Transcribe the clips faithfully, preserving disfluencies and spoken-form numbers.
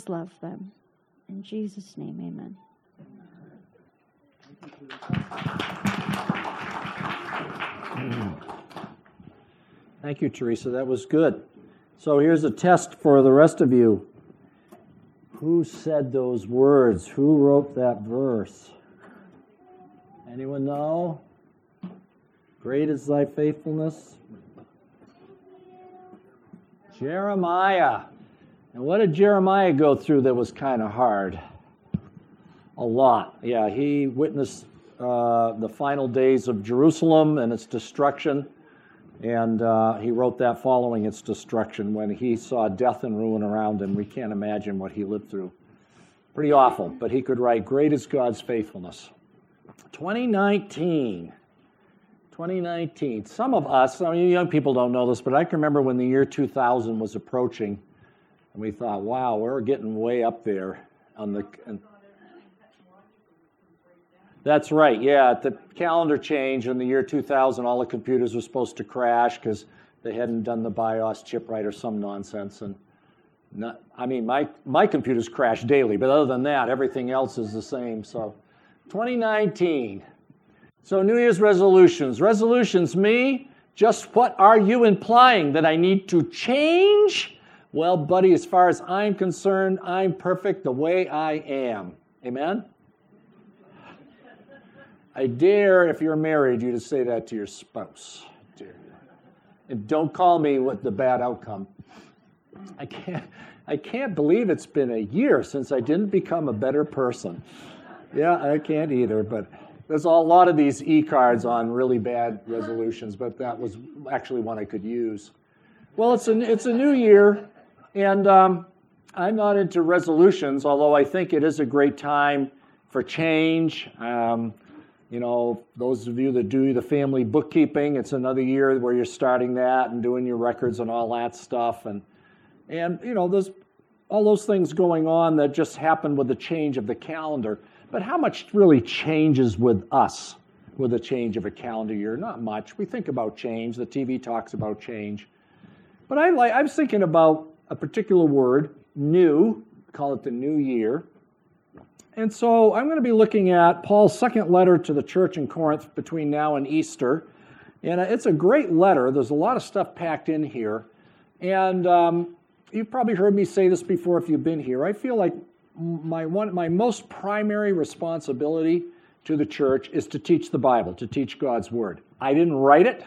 love them. In Jesus' name, amen. Thank you, Teresa. That was good. So here's a test for the rest of you. Who said those words? Who wrote that verse? Anyone know? Great is thy faithfulness. Jeremiah. And what did Jeremiah go through that was kind of hard? A lot. Yeah, he witnessed uh, the final days of Jerusalem and its destruction. And uh, he wrote that following its destruction when he saw death and ruin around him. We can't imagine what he lived through. Pretty awful, but he could write, great is God's faithfulness. twenty nineteen. twenty nineteen. Some of us, I mean, young people don't know this, but I can remember when the year two thousand was approaching, and we thought, wow, we're getting way up there on the... And that's right, yeah. The calendar change in the year two thousand, all the computers were supposed to crash because they hadn't done the BIOS chip right or some nonsense. And not, I mean, my, my computers crash daily, but other than that, everything else is the same. So twenty nineteen. So New Year's resolutions. Resolutions, me, just what are you implying? That I need to change? Well, buddy, as far as I'm concerned, I'm perfect the way I am. Amen? I dare, if you're married, you to say that to your spouse. Dare you. And don't call me with the bad outcome. I can't, I can't believe it's been a year since I didn't become a better person. Yeah, I can't either, but there's a lot of these e-cards on really bad resolutions, but that was actually one I could use. Well, it's a, it's a new year, and um, I'm not into resolutions, although I think it is a great time for change. Um, You know, those of you that do the family bookkeeping, it's another year where you're starting that and doing your records and all that stuff. And, and you know, there's all those things going on that just happen with the change of the calendar. But how much really changes with us with the change of a calendar year? Not much. We think about change. The T V talks about change. But I like, I was thinking about a particular word, new, call it the new year. And so I'm going to be looking at Paul's second letter to the church in Corinth between now and Easter. And it's a great letter. There's a lot of stuff packed in here. And um, you've probably heard me say this before if you've been here. I feel like my one, my most primary responsibility to the church is to teach the Bible, to teach God's Word. I didn't write it.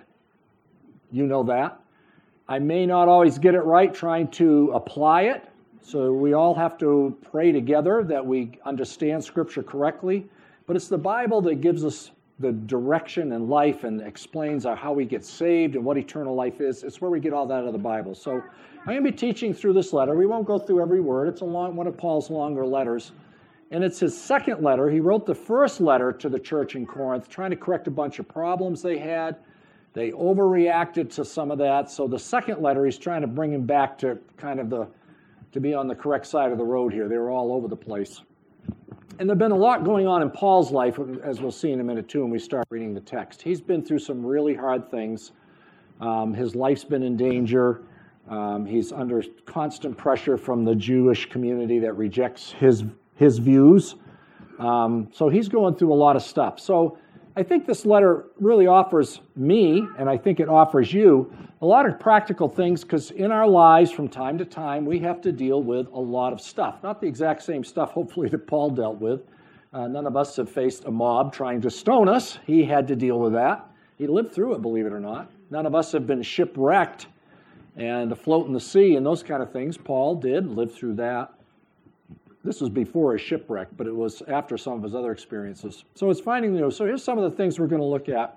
You know that. I may not always get it right trying to apply it. So we all have to pray together that we understand Scripture correctly. But it's the Bible that gives us the direction in life and explains how we get saved and what eternal life is. It's where we get all that out of the Bible. So I'm going to be teaching through this letter. We won't go through every word. It's a long, one of Paul's longer letters. And it's his second letter. He wrote the first letter to the church in Corinth, trying to correct a bunch of problems they had. They overreacted to some of that. So the second letter, he's trying to bring him back to kind of the to be on the correct side of the road here. They were all over the place. And there's been a lot going on in Paul's life, as we'll see in a minute too when we start reading the text. He's been through some really hard things. Um, his life's been in danger. Um, he's under constant pressure from the Jewish community that rejects his, his views. Um, so he's going through a lot of stuff. So I think this letter really offers me, and I think it offers you, a lot of practical things, because in our lives from time to time we have to deal with a lot of stuff. Not the exact same stuff, hopefully, that Paul dealt with. Uh, none of us have faced a mob trying to stone us. He had to deal with that. He lived through it, believe it or not. None of us have been shipwrecked and afloat in the sea and those kind of things. Paul did live through that. This was before his shipwreck, but it was after some of his other experiences. So it's finding, you know, so here's some of the things we're going to look at.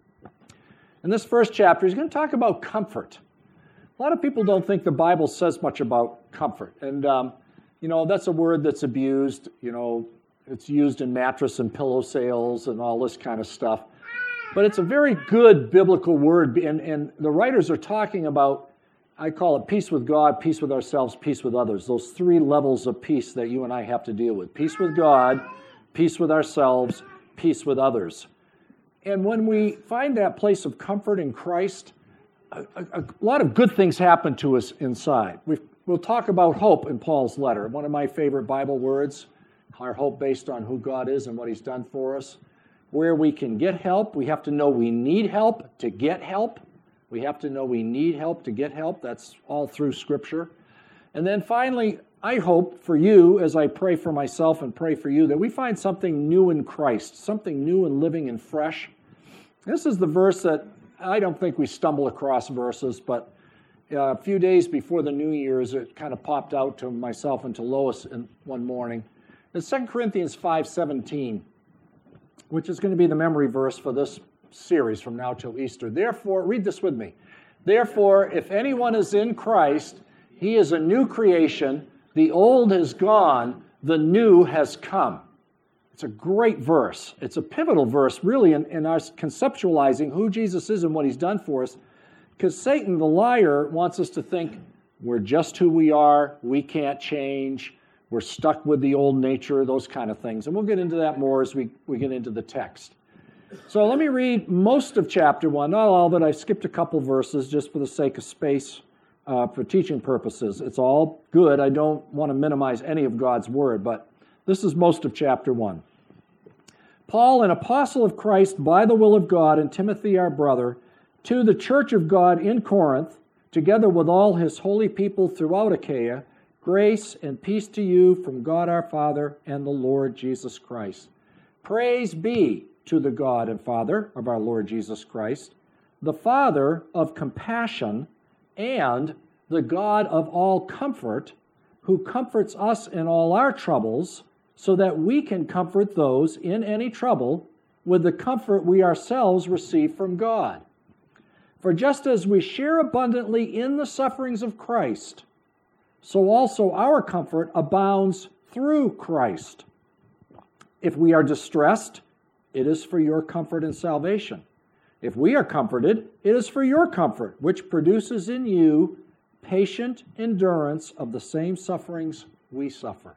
In this first chapter, he's going to talk about comfort. A lot of people don't think the Bible says much about comfort. And, um, you know, that's a word that's abused. You know, it's used in mattress and pillow sales and all this kind of stuff. But it's a very good biblical word. And, and the writers are talking about, I call it peace with God, peace with ourselves, peace with others. Those three levels of peace that you and I have to deal with. Peace with God, peace with ourselves, peace with others. And when we find that place of comfort in Christ, a, a, a lot of good things happen to us inside. We we'll talk about hope in Paul's letter, one of my favorite Bible words, our hope based on who God is and what he's done for us. Where we can get help, we have to know we need help to get help. We have to know we need help to get help. That's all through Scripture. And then finally, I hope for you, as I pray for myself and pray for you, that we find something new in Christ, something new and living and fresh. This is the verse that I don't think we stumble across verses, but uh, a few days before the New Year's, it kind of popped out to myself and to Lois in one morning. It's Second Corinthians five seventeen, which is going to be the memory verse for this series from now till Easter. Therefore, read this with me. Therefore, if anyone is in Christ, he is a new creation. The old has gone, the new has come. It's a great verse. It's a pivotal verse, really, in, in our conceptualizing who Jesus is and what he's done for us. Because Satan, the liar, wants us to think we're just who we are, we can't change, we're stuck with the old nature, those kind of things. And we'll get into that more as we, we get into the text. So let me read most of chapter one, not all, but I skipped a couple verses just for the sake of space uh, for teaching purposes. It's all good. I don't want to minimize any of God's word, but this is most of chapter one. Paul, an apostle of Christ by the will of God, and Timothy our brother, to the church of God in Corinth, together with all his holy people throughout Achaia, grace and peace to you from God our Father and the Lord Jesus Christ. Praise be to the God and Father of our Lord Jesus Christ, the Father of compassion and the God of all comfort, who comforts us in all our troubles, so that we can comfort those in any trouble with the comfort we ourselves receive from God. For just as we share abundantly in the sufferings of Christ, so also our comfort abounds through Christ. If we are distressed, it is for your comfort and salvation. If we are comforted, it is for your comfort, which produces in you patient endurance of the same sufferings we suffer.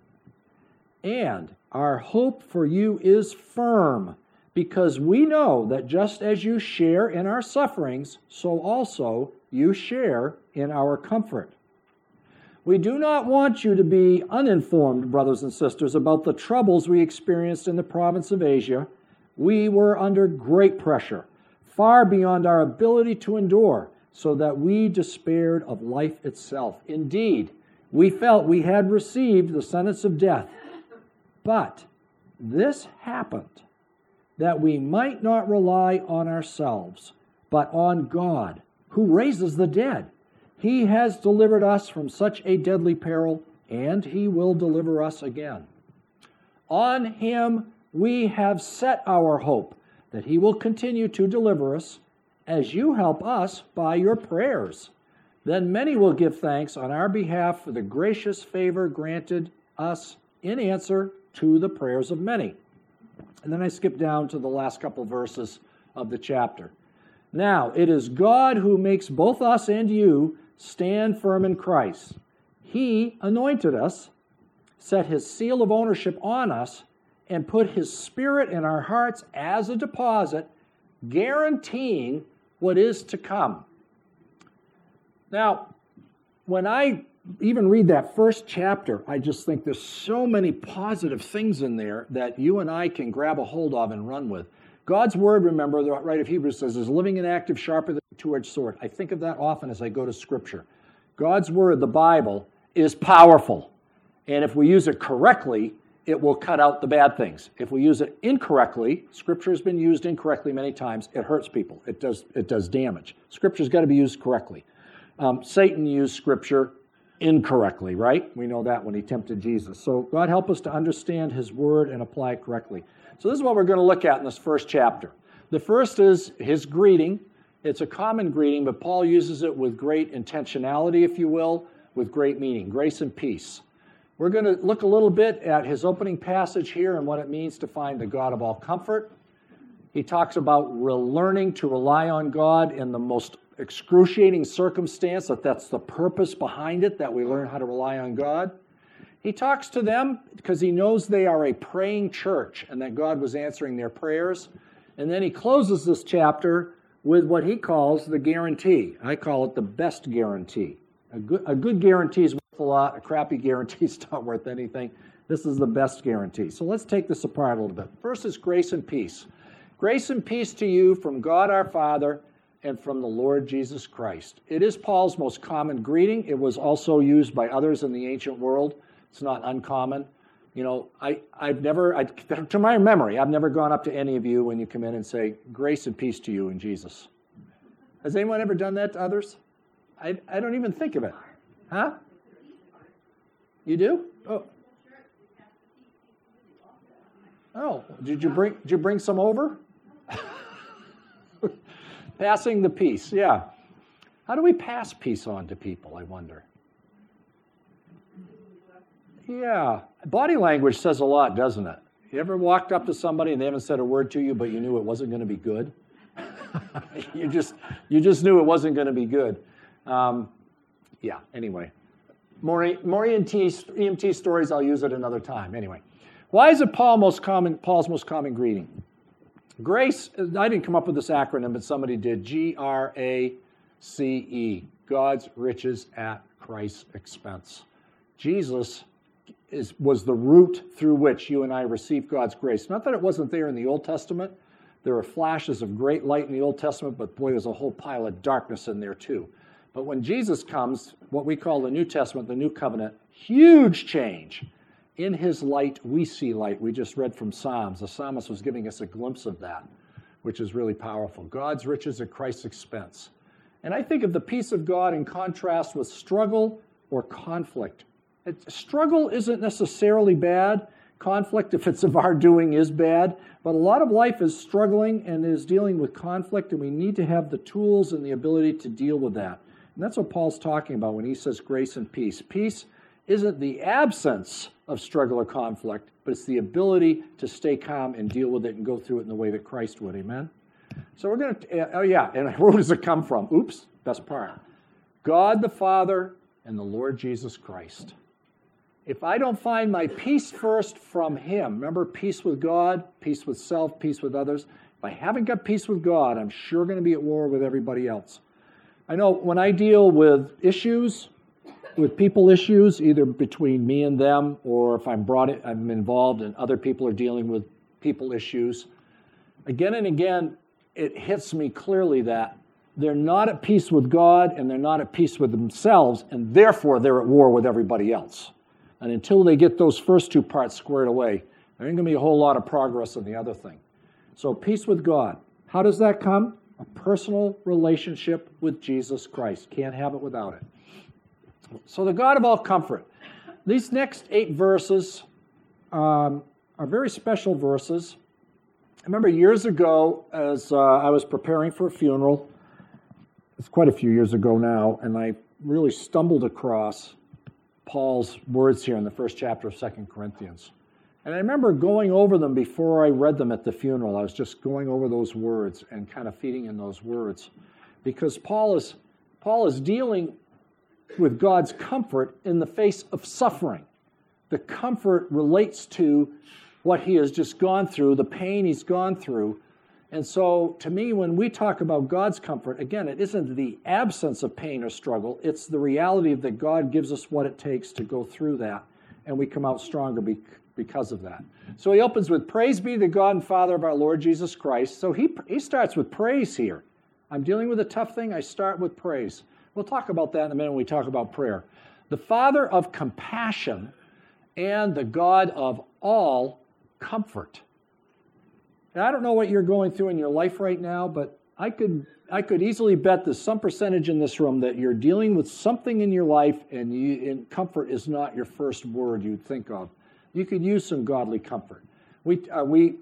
And our hope for you is firm, because we know that just as you share in our sufferings, so also you share in our comfort. We do not want you to be uninformed, brothers and sisters, about the troubles we experienced in the province of Asia. We were under great pressure, far beyond our ability to endure, so that we despaired of life itself. Indeed, we felt we had received the sentence of death. But this happened that we might not rely on ourselves, but on God, who raises the dead. He has delivered us from such a deadly peril, and he will deliver us again. On him we have set our hope, that he will continue to deliver us, as you help us by your prayers. Then many will give thanks on our behalf for the gracious favor granted us in answer to the prayers of many. And then I skip down to the last couple verses of the chapter. Now, it is God who makes both us and you stand firm in Christ. He anointed us, set his seal of ownership on us, and put his Spirit in our hearts as a deposit, guaranteeing what is to come. Now, when I even read that first chapter, I just think there's so many positive things in there that you and I can grab a hold of and run with. God's word, remember, the writer of Hebrews says, is living and active, sharper than a two-edged sword. I think of that often as I go to Scripture. God's word, the Bible, is powerful. And if we use it correctly, it will cut out the bad things. If we use it incorrectly, Scripture has been used incorrectly many times, it hurts people. It does, it does damage. Scripture's got to be used correctly. Um, Satan used Scripture incorrectly, right? We know that when he tempted Jesus. So God help us to understand his word and apply it correctly. So this is what we're going to look at in this first chapter. The first is his greeting. It's a common greeting, but Paul uses it with great intentionality, if you will, with great meaning, grace and peace. We're going to look a little bit at his opening passage here and what it means to find the God of all comfort. He talks about learning to rely on God in the most excruciating circumstance, that that's the purpose behind it, that we learn how to rely on God. He talks to them because he knows they are a praying church and that God was answering their prayers. And then he closes this chapter with what he calls the guarantee. I call it the best guarantee. A good, a good guarantee is worth a lot. A crappy guarantee is not worth anything. This is the best guarantee. So let's take this apart a little bit. First is grace and peace. Grace and peace to you from God our Father and from the Lord Jesus Christ. It is Paul's most common greeting. It was also used by others in the ancient world. It's not uncommon. You know, I, I've never, I, to my memory, I've never gone up to any of you when you come in and say, grace and peace to you in Jesus. Has anyone ever done that to others? I, I don't even think of it. Huh? You do? Oh. Oh, did you bring, did you bring some over? Passing the peace, yeah. How do we pass peace on to people, I wonder? Yeah, body language says a lot, doesn't it? You ever walked up to somebody and they haven't said a word to you, but you knew it wasn't going to be good? you just you just knew it wasn't going to be good. Um, yeah, anyway. More, more E M T, E M T stories, I'll use it another time. Anyway, why is it Paul most common, Paul's most common greeting? Grace, I didn't come up with this acronym, but somebody did. G R A C E, God's riches at Christ's expense. Jesus is, was the route through which you and I receive God's grace. Not that it wasn't there in the Old Testament. There were flashes of great light in the Old Testament, but boy, there's a whole pile of darkness in there too. But when Jesus comes, what we call the New Testament, the New Covenant, huge change. In his light, we see light. We just read from Psalms. The psalmist was giving us a glimpse of that, which is really powerful. God's riches at Christ's expense. And I think of the peace of God in contrast with struggle or conflict. It, struggle isn't necessarily bad. Conflict, if it's of our doing, is bad. But a lot of life is struggling and is dealing with conflict, and we need to have the tools and the ability to deal with that. And that's what Paul's talking about when he says grace and peace. Peace isn't the absence of struggle or conflict, but it's the ability to stay calm and deal with it and go through it in the way that Christ would. Amen? So we're going to, oh yeah, and where does it come from? Oops, best part. God the Father and the Lord Jesus Christ. If I don't find my peace first from him, remember peace with God, peace with self, peace with others. If I haven't got peace with God, I'm sure going to be at war with everybody else. I know when I deal with issues, with people issues, either between me and them, or if I'm brought in, I'm involved and other people are dealing with people issues, again and again, it hits me clearly that they're not at peace with God and they're not at peace with themselves, and therefore they're at war with everybody else. And until they get those first two parts squared away, there ain't going to be a whole lot of progress on the other thing. So peace with God. How does that come? A personal relationship with Jesus Christ. Can't have it without it. So the God of all comfort. These next eight verses um, are very special verses. I remember years ago as uh, I was preparing for a funeral, it's quite a few years ago now, and I really stumbled across Paul's words here in the first chapter of Second Corinthians. And I remember going over them before I read them at the funeral. I was just going over those words and kind of feeding in those words. Because Paul is, Paul is dealing with God's comfort in the face of suffering. The comfort relates to what he has just gone through, the pain he's gone through. And so, to me, when we talk about God's comfort, again, it isn't the absence of pain or struggle. It's the reality that God gives us what it takes to go through that, and we come out stronger because of that. So he opens with, praise be the God and Father of our Lord Jesus Christ. So he, he starts with praise here. I'm dealing with a tough thing, I start with praise. We'll talk about that in a minute when we talk about prayer. The Father of compassion and the God of all comfort. Now, I don't know what you're going through in your life right now, but I could I could easily bet there's some percentage in this room that you're dealing with something in your life, and, you, and comfort is not your first word you'd think of. You could use some godly comfort. We uh, we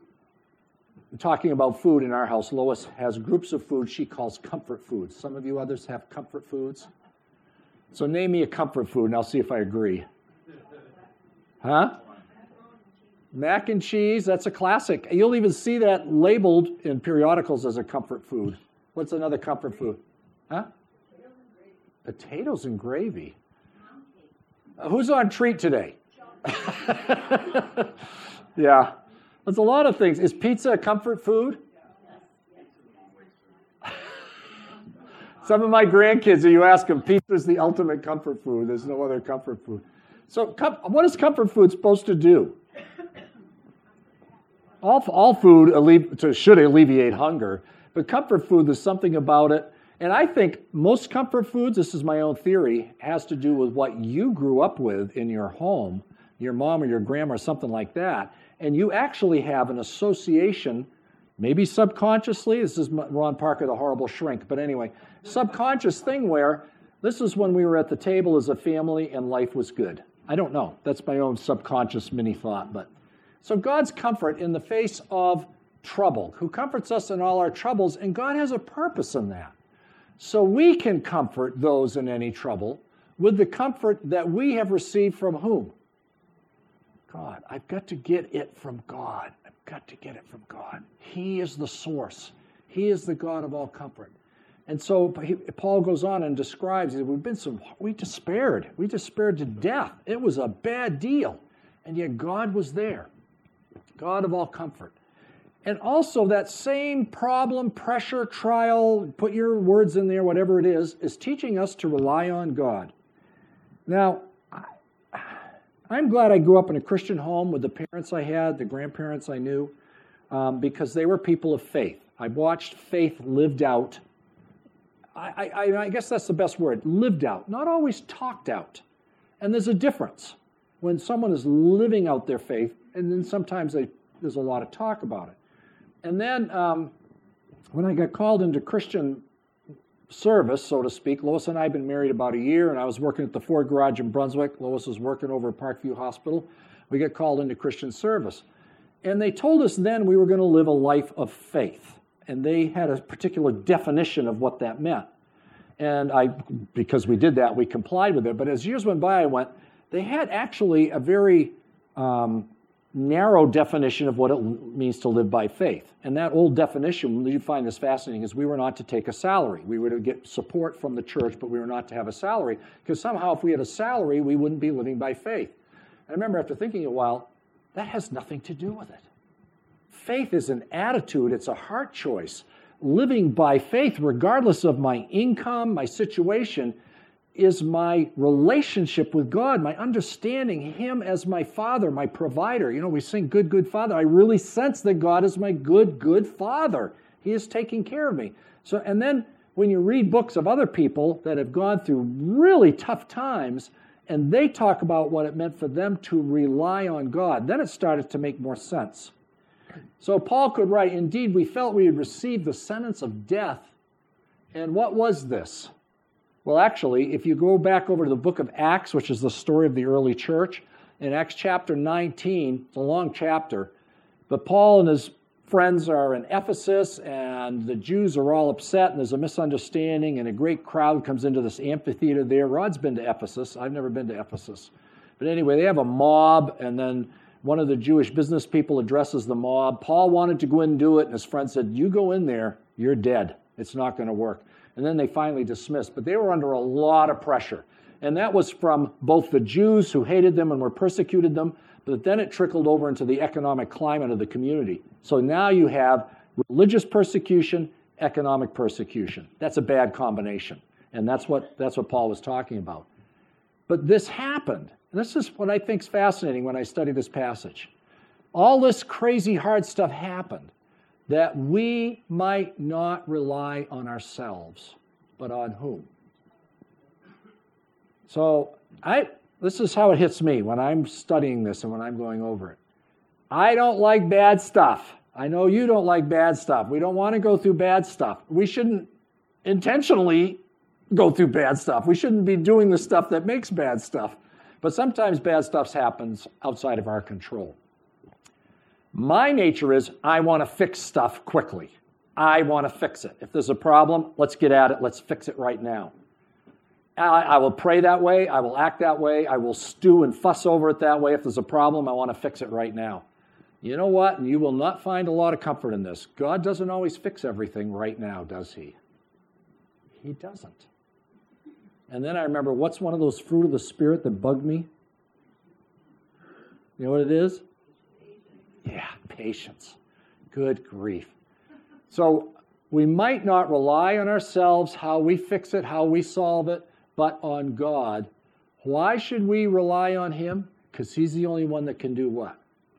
talking about food in our house. Lois has groups of food she calls comfort foods. Some of you others have comfort foods. So name me a comfort food, and I'll see if I agree. Huh? Mac and cheese, that's a classic. You'll even see that labeled in periodicals as a comfort food. What's another comfort food? Huh? Potatoes and gravy. Uh, who's on treat today? Yeah. There's a lot of things. Is pizza a comfort food? Some of my grandkids, you ask them, pizza is the ultimate comfort food. There's no other comfort food. So what is comfort food supposed to do? All, all food alle- to, should alleviate hunger, but comfort food, there's something about it. And I think most comfort foods, this is my own theory, has to do with what you grew up with in your home, your mom or your grandma or something like that. And you actually have an association, maybe subconsciously, this is Ron Parker, the horrible shrink, but anyway, subconscious thing where this is when we were at the table as a family and life was good. I don't know. That's my own subconscious mini thought. But so God's comfort in the face of trouble, who comforts us in all our troubles, and God has a purpose in that. So we can comfort those in any trouble with the comfort that we have received from whom? God. I've got to get it from God. I've got to get it from God. He is the source. He is the God of all comfort. And so he, Paul goes on and describes that we've been so, we despaired. We despaired to death. It was a bad deal. And yet God was there. God of all comfort. And also that same problem, pressure, trial, put your words in there, whatever it is, is teaching us to rely on God. Now, I, I'm glad I grew up in a Christian home with the parents I had, the grandparents I knew, um, because they were people of faith. I watched faith lived out. I, I, I guess that's the best word, lived out, not always talked out. And there's a difference when someone is living out their faith, and then sometimes they, there's a lot of talk about it. And then um, when I got called into Christian service, so to speak, Lois and I had been married about a year, and I was working at the Ford Garage in Brunswick. Lois was working over at Parkview Hospital. We got called into Christian service. And they told us then we were going to live a life of faith. And they had a particular definition of what that meant. And I, because we did that, we complied with it. But as years went by, I went, they had actually a very um, narrow definition of what it means to live by faith. And that old definition, you find this fascinating, is we were not to take a salary. We were to get support from the church, but we were not to have a salary, because somehow if we had a salary, we wouldn't be living by faith. And I remember after thinking a while, that has nothing to do with it. Faith is an attitude, it's a heart choice. Living by faith, regardless of my income, my situation, is my relationship with God, my understanding Him as my Father, my provider. You know, we sing Good, Good Father. I really sense that God is my good, good Father. He is taking care of me. So, and then when you read books of other people that have gone through really tough times, and they talk about what it meant for them to rely on God, then it started to make more sense. So Paul could write, indeed, we felt we had received the sentence of death. And what was this? Well, actually, if you go back over to the book of Acts, which is the story of the early church, in Acts chapter nineteen, it's a long chapter, but Paul and his friends are in Ephesus, and the Jews are all upset, and there's a misunderstanding, and a great crowd comes into this amphitheater there. Rod's been to Ephesus. I've never been to Ephesus. But anyway, they have a mob, and then one of the Jewish business people addresses the mob. Paul wanted to go in and do it, and his friend said, you go in there, you're dead. It's not going to work. And then they finally dismissed. But they were under a lot of pressure. And that was from both the Jews who hated them and were persecuted them, but then it trickled over into the economic climate of the community. So now you have religious persecution, economic persecution. That's a bad combination. And that's what, that's what Paul was talking about. But this happened. And this is what I think is fascinating when I study this passage. All this crazy hard stuff happened that we might not rely on ourselves, but on whom? So I, this is how it hits me when I'm studying this and when I'm going over it. I don't like bad stuff. I know you don't like bad stuff. We don't want to go through bad stuff. We shouldn't intentionally go through bad stuff. We shouldn't be doing the stuff that makes bad stuff. But sometimes bad stuff happens outside of our control. My nature is I want to fix stuff quickly. I want to fix it. If there's a problem, let's get at it. Let's fix it right now. I, I will pray that way. I will act that way. I will stew and fuss over it that way. If there's a problem, I want to fix it right now. You know what? And you will not find a lot of comfort in this. God doesn't always fix everything right now, does He? He doesn't. And then I remember, what's one of those fruit of the Spirit that bugged me? You know what it is? Yeah, patience. Good grief. So We might not rely on ourselves, how we fix it, how we solve it, but on God. Why should we rely on him? Because he's the only one that can do what?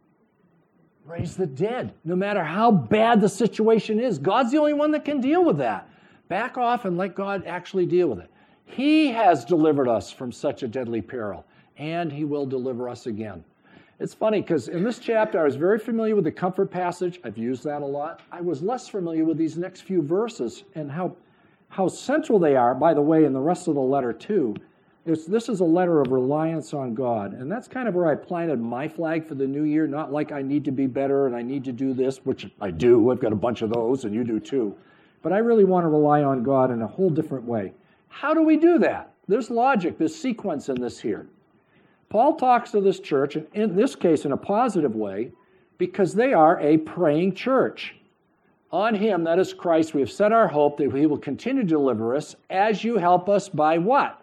Raise the dead. No matter how bad the situation is, God's the only one that can deal with that. Back off and let God actually deal with it. He has delivered us from such a deadly peril, and he will deliver us again. It's funny because in this chapter, I was very familiar with the comfort passage. I've used that a lot. I was less familiar with these next few verses and how, how central they are, by the way, in the rest of the letter too. It's, this is a letter of reliance on God, and that's kind of where I planted my flag for the new year, not like I need to be better and I need to do this, which I do. I've got a bunch of those, and you do too. But I really want to rely on God in a whole different way. How do we do that? There's logic, there's sequence in this here. Paul talks to this church, and in this case in a positive way, because they are a praying church. On him, that is Christ, we have set our hope that he will continue to deliver us as you help us by what?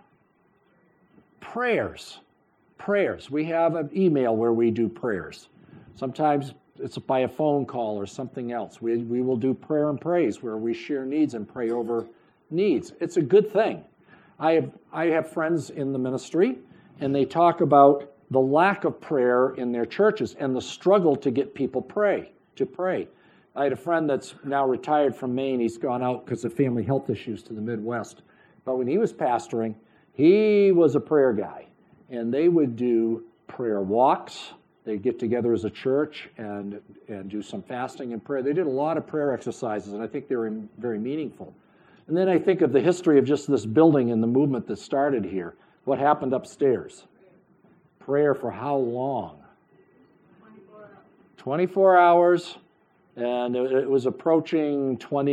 Prayers. Prayers. We have an email where we do prayers. Sometimes it's by a phone call or something else. We, we will do prayer and praise where we share needs and pray over needs. It's a good thing. I have, I have friends in the ministry, and they talk about the lack of prayer in their churches and the struggle to get people pray, to pray. I had a friend that's now retired from Maine. He's gone out because of family health issues to the Midwest. But when he was pastoring, he was a prayer guy, and they would do prayer walks. They'd get together as a church and, and do some fasting and prayer. They did a lot of prayer exercises, and I think they were very meaningful. And then I think of the history of just this building and the movement that started here. What happened upstairs? Prayer for how long? twenty-four hours, and it was approaching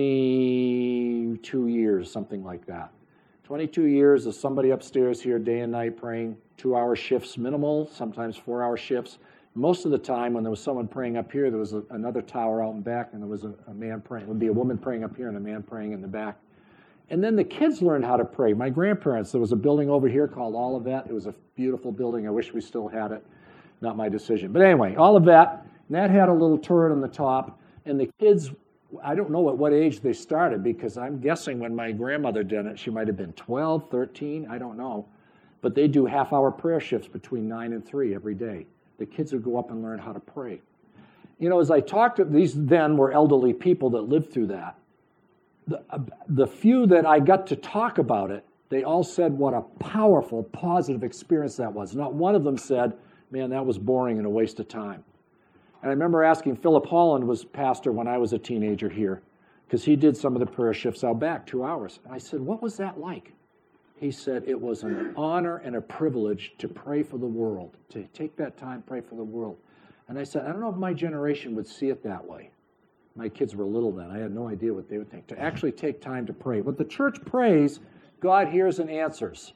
twenty-two years, something like that. twenty-two years of somebody upstairs here day and night praying, two-hour shifts minimal, sometimes four-hour shifts. Most of the time when there was someone praying up here, there was a, another tower out in back, and there was a, a man praying. It would be a woman praying up here and a man praying in the back. And then the kids learned how to pray. My grandparents, there was a building over here called Olivet. It was a beautiful building. I wish we still had it. Not my decision. But anyway, Olivet, and that had a little turret on the top, and the kids, I don't know at what age they started, because I'm guessing when my grandmother did it, she might have been twelve, thirteen, I don't know. But they do half-hour prayer shifts between nine and three every day. The kids would go up and learn how to pray. You know, as I talked to, these then were elderly people that lived through that. The, uh, the few that I got to talk about it, they all said what a powerful, positive experience that was. Not one of them said, man, that was boring and a waste of time. And I remember asking, Philip Holland was pastor when I was a teenager here, because he did some of the prayer shifts out back, two hours. And I said, what was that like? He said, it was an honor and a privilege to pray for the world, to take that time, pray for the world. And I said, I don't know if my generation would see it that way. My kids were little then. I had no idea what they would think. To actually take time to pray. When the church prays, God hears and answers.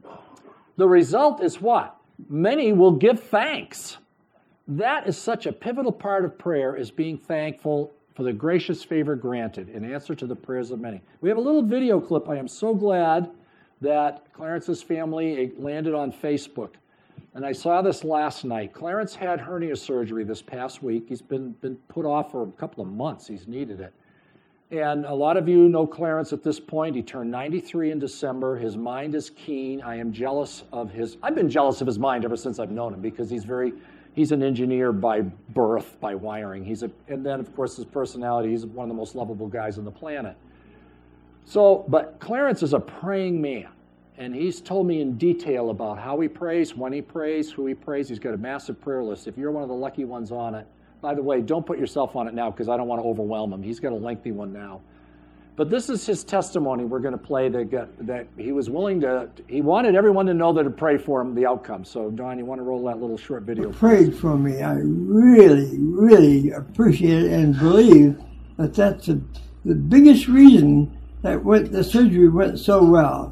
The result is what? Many will give thanks. That is such a pivotal part of prayer, is being thankful for the gracious favor granted in answer to the prayers of many. We have a little video clip. I am so glad that Clarence's family landed on Facebook. And I saw this last night. Clarence had hernia surgery this past week. He's been, been put off for a couple of months. He's needed it. And a lot of you know Clarence at this point. He turned ninety-three in December. His mind is keen. I am jealous of his, I've been jealous of his mind ever since I've known him, because he's very, he's an engineer by birth, by wiring. He's a, and then, of course, his personality, he's one of the most lovable guys on the planet. So, but Clarence is a praying man. And he's told me in detail about how he prays, when he prays, who he prays. He's got a massive prayer list. If you're one of the lucky ones on it, by the way, don't put yourself on it now, because I don't want to overwhelm him. He's got a lengthy one now. But this is his testimony we're going to play, that, got, that he was willing to, he wanted everyone to know that to pray for him, the outcome. So, Don, you want to roll that little short video? Prayed for me. I really, really appreciate it and believe that that's a, the biggest reason that went, the surgery went so well.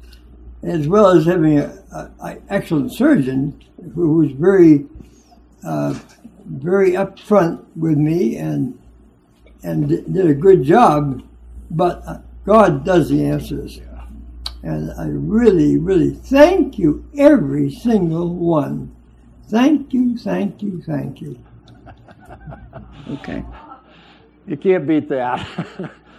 As well as having an excellent surgeon who was very, uh, very upfront with me and and did a good job. But God does the answers, Yeah. and I really, really thank you, every single one. Thank you, thank you, thank you. Okay. You can't beat that.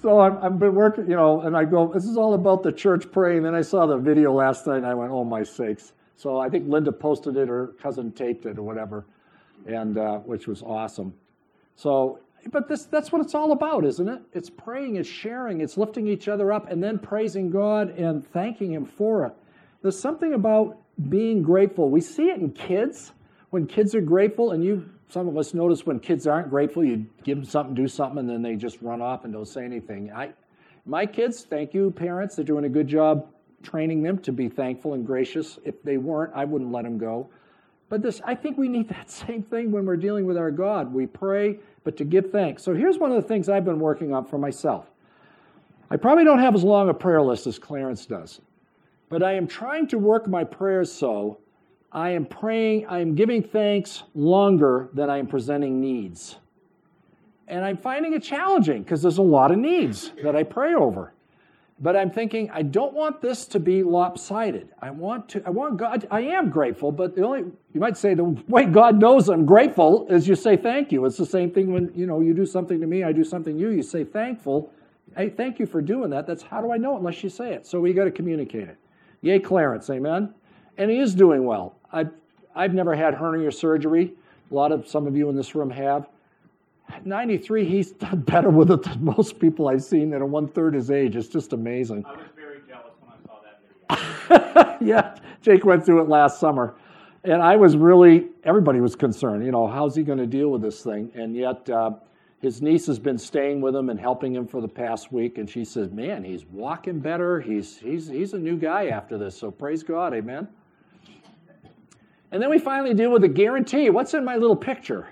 So I'm, I've been working, you know, and I go, this is all about the church praying. Then I saw the video last night, and I went, oh, my sakes. So I think Linda posted it, or cousin taped it, or whatever, and uh, which was awesome. So, but this that's what it's all about, isn't it? It's praying, it's sharing, it's lifting each other up, and then praising God and thanking Him for it. There's something about being grateful. We see it in kids. When kids are grateful, and you, some of us notice when kids aren't grateful, you give them something, do something, and then they just run off and don't say anything. I, my kids, thank you, parents. They're doing a good job training them to be thankful and gracious. If they weren't, I wouldn't let them go. But this, I think we need that same thing when we're dealing with our God. We pray, but to give thanks. So here's one of the things I've been working on for myself. I probably don't have as long a prayer list as Clarence does, but I am trying to work my prayers so I am praying, I am giving thanks longer than I am presenting needs. And I'm finding it challenging because there's a lot of needs that I pray over. But I'm thinking, I don't want this to be lopsided. I want to, I want God, I am grateful, but the only, you might say the way God knows I'm grateful is you say thank you. It's the same thing when, you know, you do something to me, I do something to you, you say thankful. Hey, thank you for doing that. That's how do I know it unless you say it? So we got to communicate it. Yay, Clarence, amen? And he is doing well. I've, I've never had hernia surgery. A lot of, some of you in this room have. At ninety-three, he's done better with it than most people I've seen that are one-third his age. It's just amazing. I was very jealous when I saw that video. Yeah, Jake went through it last summer. And I was really, everybody was concerned, you know, how's he going to deal with this thing? And yet uh, his niece has been staying with him and helping him for the past week. And she says, man, he's walking better. He's, he's, he's a new guy after this. So praise God, amen. And then we finally deal with the guarantee. What's in my little picture?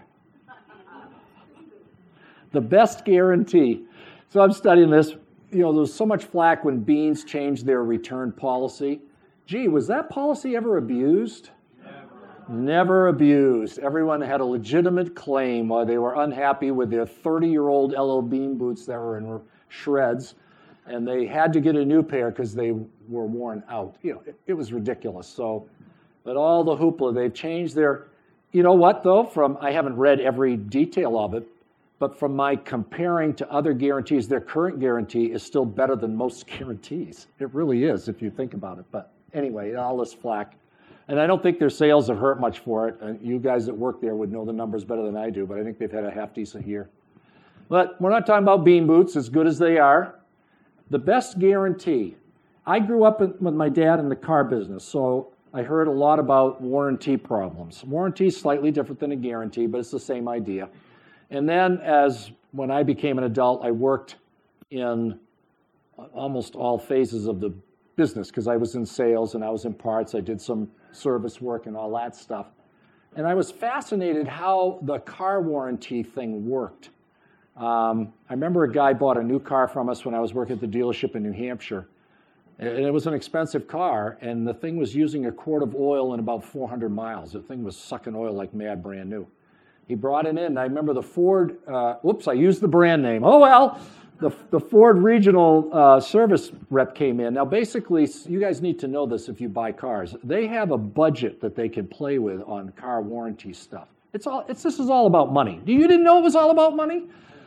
The best guarantee. So I'm studying this. You know, there was so much flack when Beans changed their return policy. Gee, was that policy ever abused? Never. Never abused. Everyone had a legitimate claim while they were unhappy with their thirty-year-old L L Bean boots that were in shreds, and they had to get a new pair because they were worn out. You know, it, it was ridiculous. So, but all the hoopla, they've changed their, you know what, though, from, I haven't read every detail of it, but from my comparing to other guarantees, their current guarantee is still better than most guarantees. It really is, if you think about it. But anyway, all this flack. And I don't think their sales have hurt much for it. And you guys that work there would know the numbers better than I do, but I think they've had a half-decent year. But we're not talking about bean boots, as good as they are. The best guarantee. I grew up in, with my dad in the car business, so I heard a lot about warranty problems. Warranty is slightly different than a guarantee, but it's the same idea. And then as when I became an adult, I worked in almost all phases of the business because I was in sales and I was in parts. I did some service work and all that stuff. And I was fascinated how the car warranty thing worked. Um, I remember a guy bought a new car from us when I was working at the dealership in New Hampshire. And it was an expensive car, and the thing was using a quart of oil in about four hundred miles. The thing was sucking oil like mad, brand new. He brought it in, and I remember the Ford, uh, whoops, I used the brand name. Oh, well, the, the Ford regional uh, service rep came in. Now, basically, you guys need to know this if you buy cars. They have a budget that they can play with on car warranty stuff. It's all, it's, this is all about money. You didn't know it was all about money?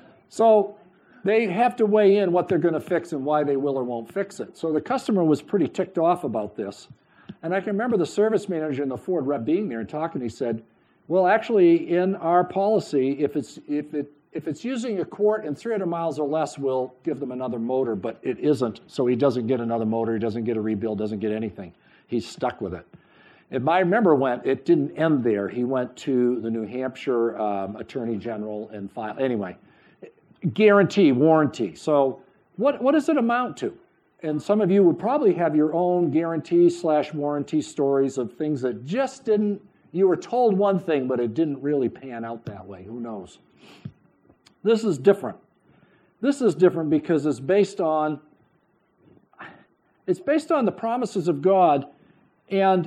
So they have to weigh in what they're going to fix and why they will or won't fix it. So the customer was pretty ticked off about this. And I can remember the service manager and the Ford rep being there and talking. He said, well, actually, in our policy, if it's if it if it's using a quart and three hundred miles or less, we'll give them another motor, but it isn't. So he doesn't get another motor, he doesn't get a rebuild, doesn't get anything. He's stuck with it. If I remember when it didn't end there. He went to the New Hampshire um, Attorney General and filed. Anyway, guarantee, warranty. So what what does it amount to? And some of you would probably have your own guarantee slash warranty stories of things that just didn't. You were told one thing, but it didn't really pan out that way. Who knows? This is different. This is different because it's based on it's based on the promises of God. And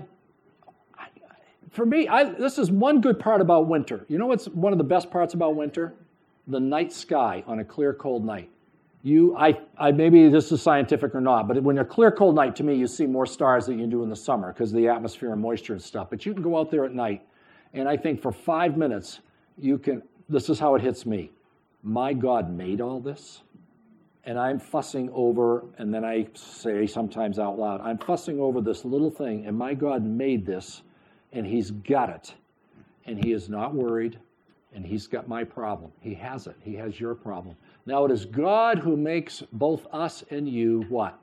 for me, I, this is one good part about winter. You know what's one of the best parts about winter? The night sky on a clear, cold night. You, I, I, maybe this is scientific or not, but when a clear, cold night, to me, you see more stars than you do in the summer because of the atmosphere and moisture and stuff. But you can go out there at night, and I think for five minutes, you can, this is how it hits me. My God made all this, and I'm fussing over, and then I say sometimes out loud, I'm fussing over this little thing, and my God made this, and he's got it, and he is not worried, and he's got my problem. He has it. He has your problem. Now it is God who makes both us and you what?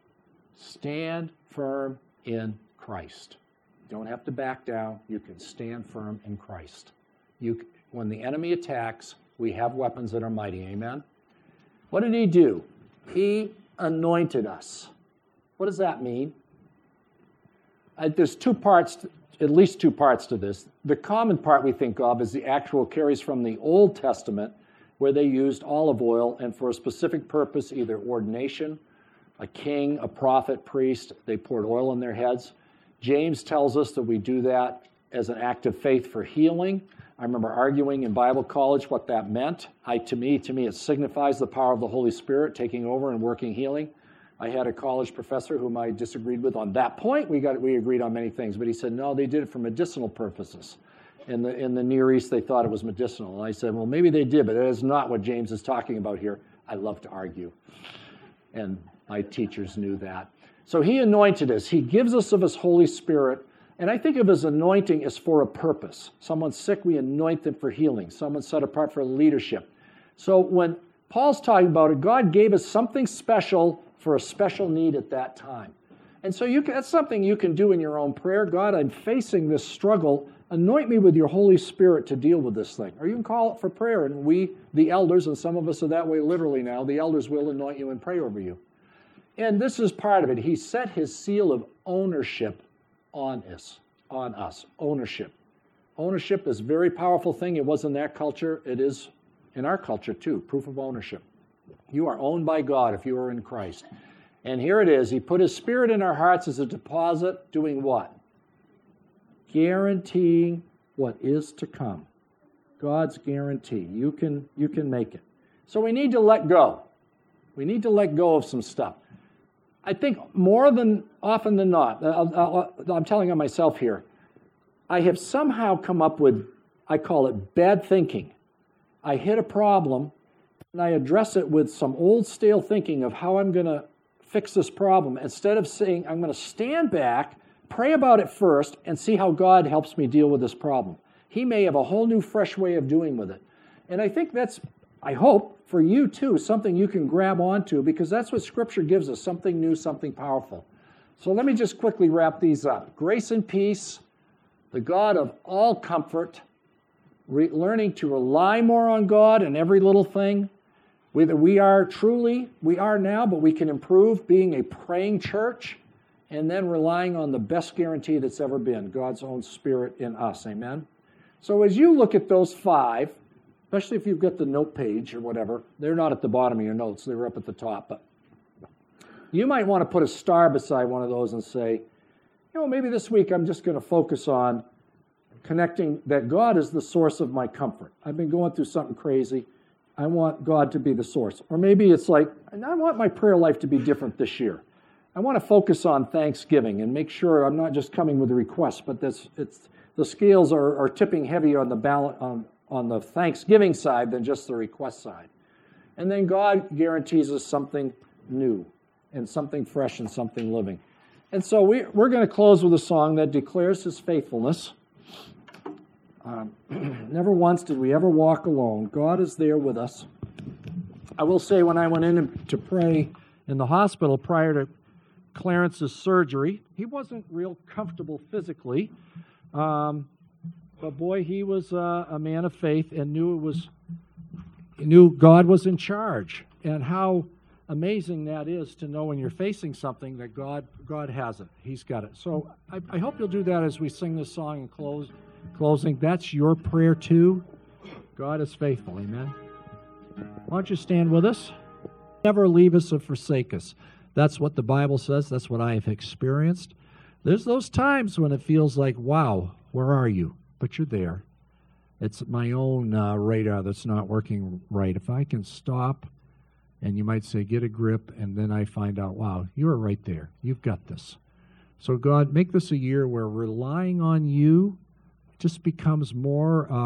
Stand firm in Christ. You don't have to back down. You can stand firm in Christ. You, when the enemy attacks, we have weapons that are mighty. Amen? What did he do? He anointed us. What does that mean? Uh, there's two parts, to, at least two parts to this. The common part we think of is the actual carries from the Old Testament, where they used olive oil, and for a specific purpose, either ordination, a king, a prophet, priest, they poured oil on their heads. James tells us that we do that as an act of faith for healing. I remember arguing in Bible college what that meant. I, to me, to me, it signifies the power of the Holy Spirit taking over and working healing. I had a college professor whom I disagreed with on that point. We got we agreed on many things, but he said, no, they did it for medicinal purposes. In the in the Near East, they thought it was medicinal. And I said, well, maybe they did, but that is not what James is talking about here. I love to argue. And my teachers knew that. So he anointed us. He gives us of his Holy Spirit. And I think of his anointing as for a purpose. Someone's sick, we anoint them for healing. Someone's set apart for leadership. So when Paul's talking about it, God gave us something special for a special need at that time. And so you can, that's something you can do in your own prayer. God, I'm facing this struggle. Anoint me with your Holy Spirit to deal with this thing. Or you can call it for prayer. And we, the elders, and some of us are that way literally now, the elders will anoint you and pray over you. And this is part of it. He set his seal of ownership on us, on us, ownership. Ownership is a very powerful thing. It was in that culture. It is in our culture too, proof of ownership. You are owned by God if you are in Christ. And here it is. He put his Spirit in our hearts as a deposit, doing what? Guaranteeing what is to come. God's guarantee. You can, you can make it. So we need to let go. We need to let go of some stuff. I think more than often than not, I'll, I'll, I'm telling on myself here, I have somehow come up with, I call it bad thinking. I hit a problem, and I address it with some old stale thinking of how I'm going to fix this problem, instead of saying, I'm going to stand back, pray about it first, and see how God helps me deal with this problem. He may have a whole new, fresh way of doing with it. And I think that's, I hope, for you too, something you can grab onto, because that's what Scripture gives us, something new, something powerful. So let me just quickly wrap these up. Grace and peace, the God of all comfort, re- learning to rely more on God in every little thing. We, we are truly, we are now, but we can improve being a praying church, and then relying on the best guarantee that's ever been, God's own Spirit in us. Amen? So as you look at those five, especially if you've got the note page or whatever, they're not at the bottom of your notes, they're up at the top. But you might want to put a star beside one of those and say, you know, maybe this week I'm just going to focus on connecting that God is the source of my comfort. I've been going through something crazy. I want God to be the source. Or maybe it's like, I want my prayer life to be different this year. I want to focus on Thanksgiving and make sure I'm not just coming with a request, but that's, it's, the scales are, are tipping heavier on the balance, on, on the Thanksgiving side than just the request side. And then God guarantees us something new and something fresh and something living. And so we, we're going to close with a song that declares his faithfulness. Um, never once did we ever walk alone. God is there with us. I will say, when I went in to pray in the hospital prior to Clarence's surgery, he wasn't real comfortable physically. Um, But boy, he was uh, a man of faith and knew it was, he knew God was in charge. And how amazing that is to know when you're facing something that God God has it. He's got it. So I, I hope you'll do that as we sing this song and close. Closing. That's your prayer too. God is faithful. Amen. Why don't you stand with us? Never leave us or forsake us. That's what the Bible says. That's what I have experienced. There's those times when it feels like, wow, where are you? But you're there. It's my own uh, radar that's not working right. If I can stop, and you might say, get a grip, and then I find out, wow, you're right there. You've got this. So God, make this a year where relying on you just becomes more our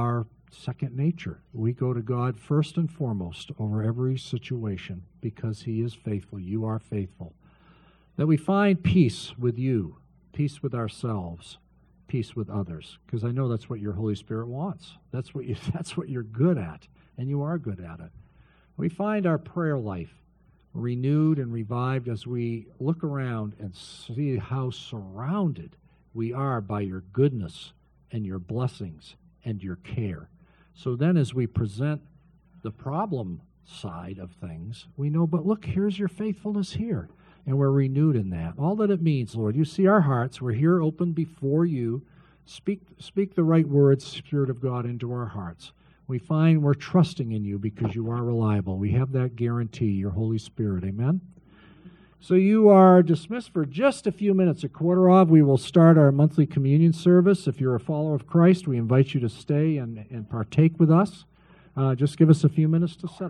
second nature. We go to God first and foremost over every situation because he is faithful. You are faithful. That we find peace with you, peace with ourselves, peace with others, because I know that's what your Holy Spirit wants. That's what you, that's what you're good at, and you are good at it. We find our prayer life renewed and revived as we look around and see how surrounded we are by your goodness and your blessings and your care. So then as we present the problem side of things, we know, but look, here's your faithfulness here. And we're renewed in that. All that it means, Lord, you see our hearts. We're here open before you. Speak, speak the right words, Spirit of God, into our hearts. We find we're trusting in you because you are reliable. We have that guarantee, your Holy Spirit. Amen? So you are dismissed for just a few minutes. A quarter of, we will start our monthly communion service. If you're a follower of Christ, we invite you to stay and, and partake with us. Uh, just give us a few minutes to set up.